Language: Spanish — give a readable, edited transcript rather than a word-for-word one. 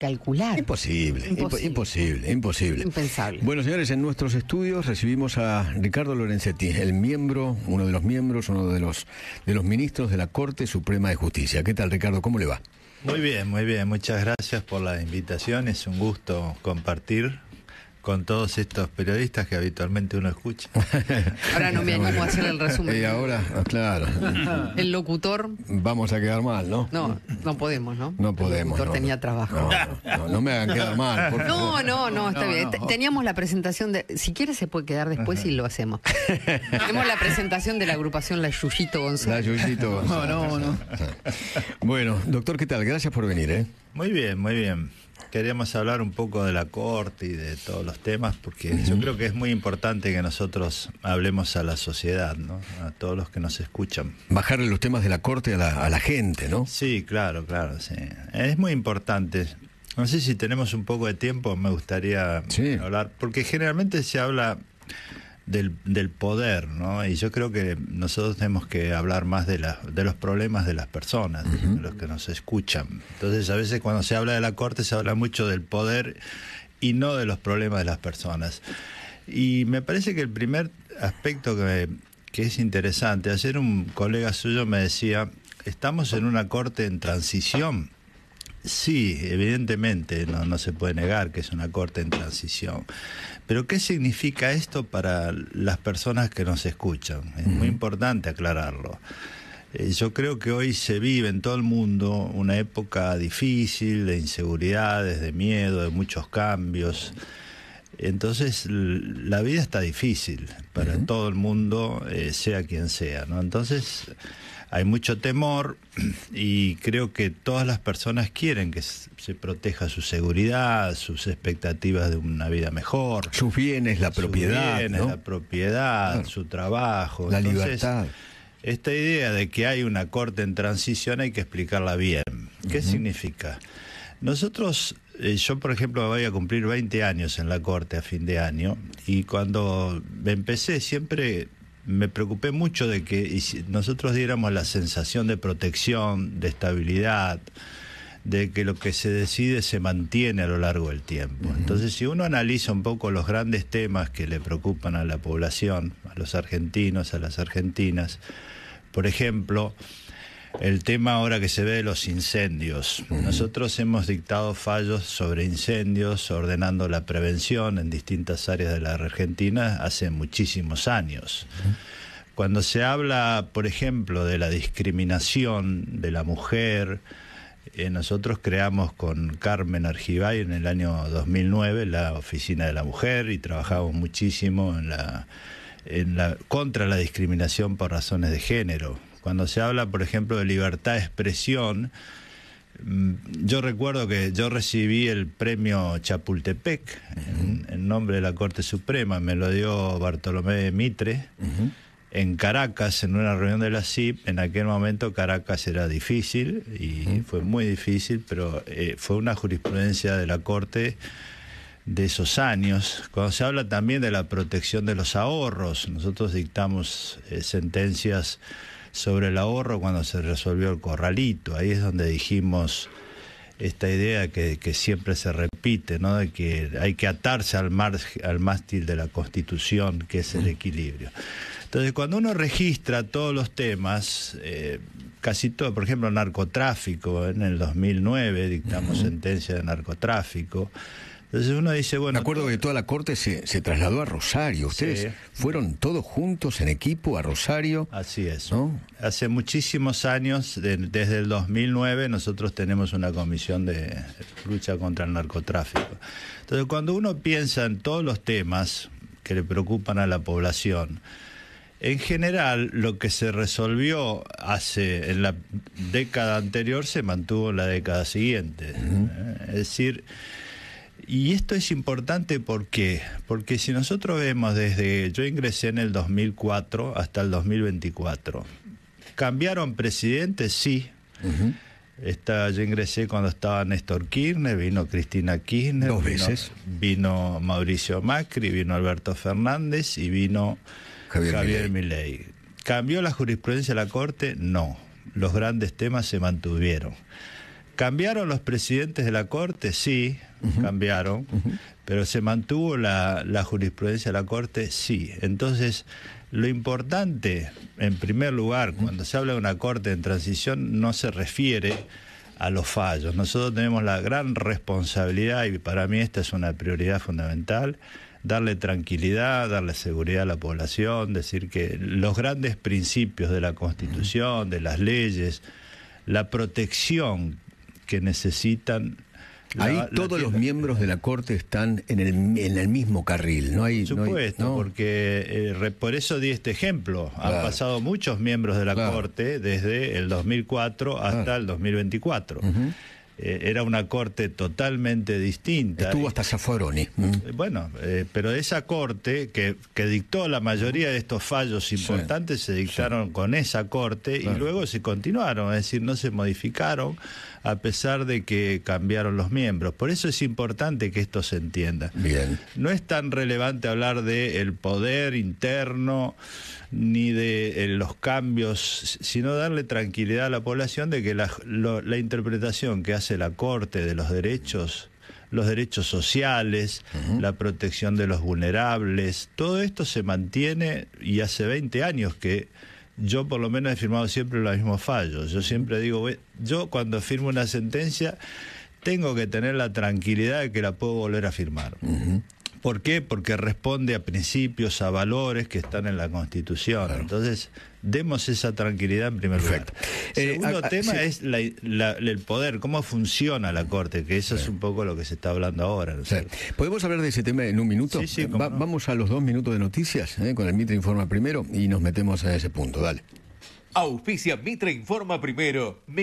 calcular. Imposible. Impensable. Bueno, señores, en nuestros estudios recibimos a Ricardo Lorenzetti, el miembro, uno de los miembros, uno de los ministros de la Corte Suprema de Justicia. ¿Qué tal, Ricardo? ¿Cómo le va? Muy bien, muy bien. Muchas gracias por la invitación. Es un gusto compartir con todos estos periodistas que habitualmente uno escucha. Ahora no me animo a hacer el resumen. Y ahora, claro. El locutor. Vamos a quedar mal, ¿no? No podemos, ¿no? No podemos. El locutor tenía trabajo. No me hagan quedar mal, por favor. No, está bien. Teníamos la presentación de... Si quiere se puede quedar después y lo hacemos. Tenemos la presentación de la agrupación La Yuyito González. La Yuyito González. No. Bueno, doctor, ¿qué tal? Gracias por venir, ¿eh? Muy bien, muy bien. Queríamos hablar un poco de la Corte y de todos los temas, porque yo creo que es muy importante que nosotros hablemos a la sociedad, ¿no? A todos los que nos escuchan. Bajarle los temas de la Corte a la gente, ¿no? Sí, claro, sí. Es muy importante. No sé si tenemos un poco de tiempo, me gustaría hablar, porque generalmente se habla del poder, ¿no? Y yo creo que nosotros tenemos que hablar más de los problemas de las personas, de los que nos escuchan. Entonces, a veces cuando se habla de la Corte se habla mucho del poder y no de los problemas de las personas. Y me parece que el primer aspecto que es interesante, ayer un colega suyo me decía, estamos en una Corte en transición. Sí, evidentemente, no se puede negar que es una Corte en transición. Pero ¿qué significa esto para las personas que nos escuchan? Es muy importante aclararlo. Yo creo que hoy se vive en todo el mundo una época difícil, de inseguridades, de miedo, de muchos cambios. Entonces, la vida está difícil para todo el mundo, sea quien sea, ¿no? Entonces, hay mucho temor y creo que todas las personas quieren que se proteja su seguridad, sus expectativas de una vida mejor. Sus bienes, la propiedad, ¿no? La propiedad, claro. Su trabajo. La libertad. Esta idea de que hay una Corte en transición hay que explicarla bien. ¿Qué significa? Nosotros, yo por ejemplo voy a cumplir 20 años en la Corte a fin de año y cuando empecé siempre me preocupé mucho de que nosotros diéramos la sensación de protección, de estabilidad, de que lo que se decide se mantiene a lo largo del tiempo. Entonces, si uno analiza un poco los grandes temas que le preocupan a la población, a los argentinos, a las argentinas, por ejemplo, el tema ahora que se ve de los incendios. Nosotros hemos dictado fallos sobre incendios, ordenando la prevención en distintas áreas de la Argentina hace muchísimos años. Cuando se habla, por ejemplo, de la discriminación de la mujer, nosotros creamos con Carmen Argibay en el año 2009 la Oficina de la Mujer y trabajamos muchísimo contra la discriminación por razones de género. Cuando se habla, por ejemplo, de libertad de expresión, yo recuerdo que yo recibí el premio Chapultepec en nombre de la Corte Suprema, me lo dio Bartolomé Mitre, en Caracas, en una reunión de la CIP. En aquel momento Caracas era difícil, y fue muy difícil, pero fue una jurisprudencia de la Corte de esos años. Cuando se habla también de la protección de los ahorros, nosotros dictamos sentencias sobre el ahorro cuando se resolvió el corralito. Ahí es donde dijimos esta idea que siempre se repite, ¿no? De que hay que atarse al mástil de la Constitución, que es el equilibrio. Entonces, cuando uno registra todos los temas, casi todo, por ejemplo, narcotráfico, en el 2009 dictamos sentencia de narcotráfico. Entonces uno dice, bueno... Me acuerdo que toda la Corte se trasladó a Rosario. Ustedes fueron todos juntos en equipo a Rosario. Así es, ¿no? Hace muchísimos años, desde el 2009, nosotros tenemos una comisión de lucha contra el narcotráfico. Entonces, cuando uno piensa en todos los temas que le preocupan a la población, en general, lo que se resolvió en la década anterior se mantuvo en la década siguiente. Es decir... Y esto es importante, ¿por qué? Porque si nosotros vemos yo ingresé en el 2004 hasta el 2024, ¿cambiaron presidentes? Sí. Yo ingresé cuando estaba Néstor Kirchner, vino Cristina Kirchner, dos veces. Vino Mauricio Macri, vino Alberto Fernández y vino Javier Milei. ¿Cambió la jurisprudencia de la Corte? No. Los grandes temas se mantuvieron. ¿Cambiaron los presidentes de la Corte? Sí, cambiaron, pero ¿se mantuvo la jurisprudencia de la Corte? Sí. Entonces, lo importante, en primer lugar, cuando se habla de una Corte en transición, no se refiere a los fallos. Nosotros tenemos la gran responsabilidad, y para mí esta es una prioridad fundamental, darle tranquilidad, darle seguridad a la población, decir que los grandes principios de la Constitución, de las leyes, la protección que necesitan... Ahí todos los miembros de la Corte están en el mismo carril, ¿no? Por supuesto, porque por eso di este ejemplo. Claro. Han pasado muchos miembros de la Corte desde el 2004 hasta el 2024. Era una Corte totalmente distinta. Estuvo hasta Zaffaroni. Bueno, pero esa Corte que dictó la mayoría de estos fallos importantes se dictaron con esa Corte y luego se continuaron, es decir, no se modificaron a pesar de que cambiaron los miembros. Por eso es importante que esto se entienda. Bien. No es tan relevante hablar del poder interno ni de los cambios, sino darle tranquilidad a la población de que la interpretación que hace la Corte de los derechos sociales, la protección de los vulnerables, todo esto se mantiene, y hace 20 años que yo por lo menos he firmado siempre los mismos fallos. Yo siempre digo, yo cuando firmo una sentencia tengo que tener la tranquilidad de que la puedo volver a firmar. ¿Por qué? Porque responde a principios, a valores que están en la Constitución. Claro. Entonces, demos esa tranquilidad en primer lugar. Segundo tema es el poder, cómo funciona la Corte, que eso es un poco lo que se está hablando ahora. ¿No? ¿Podemos hablar de ese tema en un minuto? Sí, no. Vamos a los 2 minutos de noticias, con el Mitre Informa Primero, y nos metemos a ese punto. Dale. Auspicia Mitre Informa Primero.